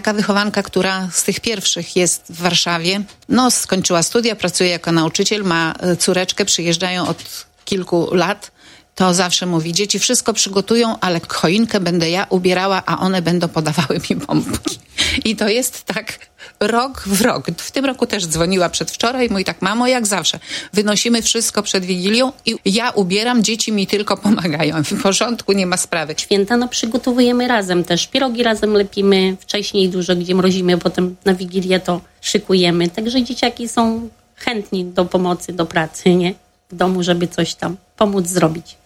taka wychowanka, która z tych pierwszych jest w Warszawie. No, skończyła studia, pracuje jako nauczyciel, ma córeczkę, przyjeżdżają od kilku lat. To zawsze mówi, dzieci wszystko przygotują, ale choinkę będę ja ubierała, a one będą podawały mi pompki. I to jest tak rok w rok. W tym roku też dzwoniła przedwczoraj, mówi tak, mamo, jak zawsze, wynosimy wszystko przed Wigilią i ja ubieram, dzieci mi tylko pomagają. W porządku, nie ma sprawy. Święta przygotowujemy razem też. Pierogi razem lepimy, wcześniej dużo gdzie mrozimy, potem na Wigilię to szykujemy. Także dzieciaki są chętni do pomocy, do pracy, nie? W domu, żeby coś tam pomóc zrobić.